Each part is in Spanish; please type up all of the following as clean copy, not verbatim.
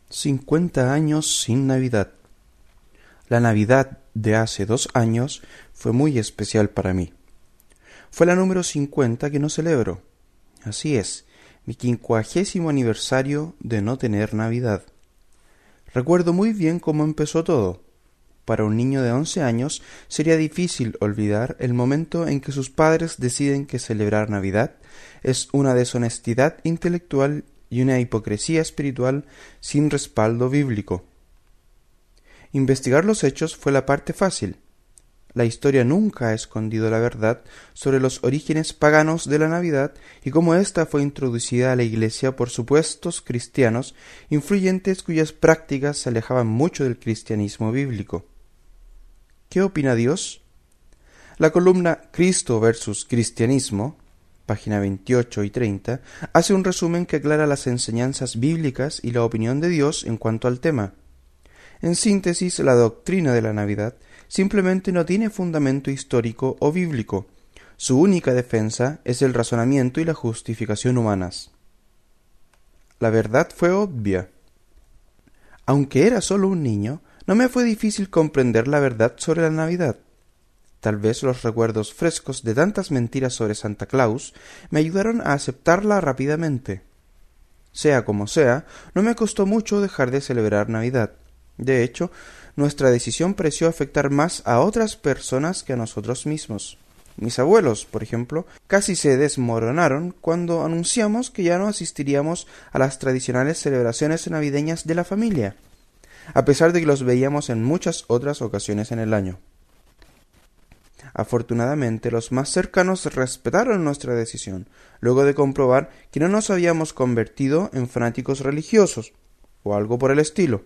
50 años sin Navidad. La Navidad de hace 2 años fue muy especial para mí. Fue la número 50 que no celebro. Así es, mi 50º aniversario de no tener Navidad. Recuerdo muy bien cómo empezó todo. Para un niño de 11 años sería difícil olvidar el momento en que sus padres deciden que celebrar Navidad es una deshonestidad intelectual y una hipocresía espiritual sin respaldo bíblico. Investigar los hechos fue la parte fácil. La historia nunca ha escondido la verdad sobre los orígenes paganos de la Navidad y cómo ésta fue introducida a la Iglesia por supuestos cristianos influyentes cuyas prácticas se alejaban mucho del cristianismo bíblico. ¿Qué opina Dios? La columna Cristo versus Cristianismo, página 28 y 30, hace un resumen que aclara las enseñanzas bíblicas y la opinión de Dios en cuanto al tema. En síntesis, la doctrina de la Navidad simplemente no tiene fundamento histórico o bíblico. Su única defensa es el razonamiento y la justificación humanas. La verdad fue obvia. Aunque era solo un niño, no me fue difícil comprender la verdad sobre la Navidad. Tal vez los recuerdos frescos de tantas mentiras sobre Santa Claus me ayudaron a aceptarla rápidamente. Sea como sea, no me costó mucho dejar de celebrar Navidad. De hecho, nuestra decisión pareció afectar más a otras personas que a nosotros mismos. Mis abuelos, por ejemplo, casi se desmoronaron cuando anunciamos que ya no asistiríamos a las tradicionales celebraciones navideñas de la familia, a pesar de que los veíamos en muchas otras ocasiones en el año. Afortunadamente, los más cercanos respetaron nuestra decisión, luego de comprobar que no nos habíamos convertido en fanáticos religiosos, o algo por el estilo.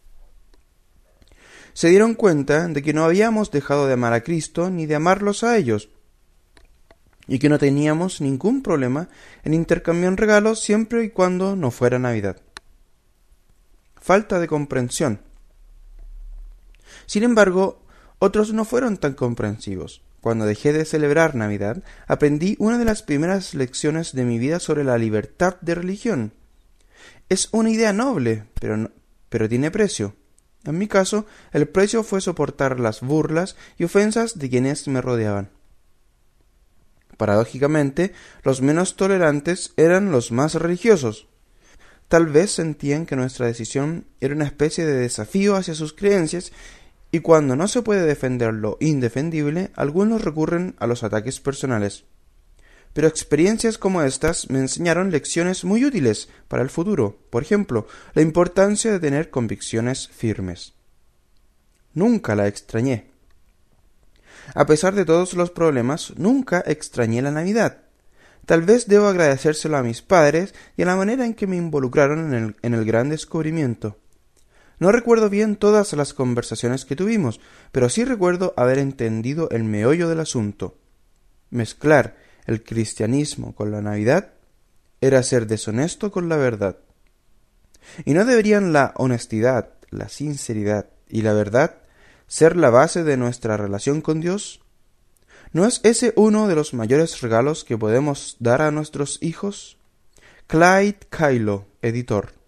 Se dieron cuenta de que no habíamos dejado de amar a Cristo ni de amarlos a ellos, y que no teníamos ningún problema en intercambiar regalos siempre y cuando no fuera Navidad. Falta de comprensión. Sin embargo, otros no fueron tan comprensivos. Cuando dejé de celebrar Navidad, aprendí una de las primeras lecciones de mi vida sobre la libertad de religión. Es una idea noble, pero tiene precio. En mi caso, el precio fue soportar las burlas y ofensas de quienes me rodeaban. Paradójicamente, los menos tolerantes eran los más religiosos. Tal vez sentían que nuestra decisión era una especie de desafío hacia sus creencias, y cuando no se puede defender lo indefendible, algunos recurren a los ataques personales. Pero experiencias como estas me enseñaron lecciones muy útiles para el futuro. Por ejemplo, la importancia de tener convicciones firmes. Nunca la extrañé. A pesar de todos los problemas, nunca extrañé la Navidad. Tal vez debo agradecérselo a mis padres y a la manera en que me involucraron en el gran descubrimiento. No recuerdo bien todas las conversaciones que tuvimos, pero sí recuerdo haber entendido el meollo del asunto. Mezclar el cristianismo con la Navidad era ser deshonesto con la verdad. ¿Y no deberían la honestidad, la sinceridad y la verdad ser la base de nuestra relación con Dios? ¿No es ese uno de los mayores regalos que podemos dar a nuestros hijos? Clyde Cailo, editor.